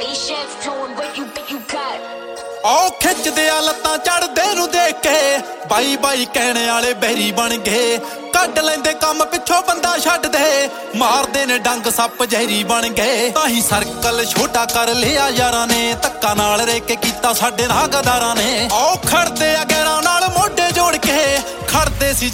ਉਹ ਖਿੱਚਦੇ ਆ ਲੱਤਾਂ ਚੜਦੇ ਨੂੰ ਦੇਖ ਕੇ ਬਾਈ ਬਾਈ ਕਹਿਣ ਵਾਲੇ ਬਹਿਰੀ ਬਣ ਗਏ ਕੱਢ ਲੈਂਦੇ ਕੰਮ ਪਿੱਛੋਂ ਬੰਦਾ ਛੱਡਦੇ ਮਾਰਦੇ ਨੇ ਡੰਗ ਸੱਪ ਜ਼ਹਿਰੀ ਬਣ ਗਏ ਤਾਂ ਹੀ ਸਰਕਲ ਛੋਟਾ ਕਰ ਲਿਆ ਯਾਰਾਂ ਨੇ ਧੱਕਾ ਨਾਲ ਰਹਿ ਕੇ ਕੀਤਾ ਸਾਡੇ ਨਾਲ ਗਦਾਰਾਂ ਨੇ ਉਹ ਖੜਦੇ ਆ ਗੈਰਾਂ ਨਾਲ ਮੋਢੇ ਜੋੜ ਕੇ ਖੜਦੇ ਸੀ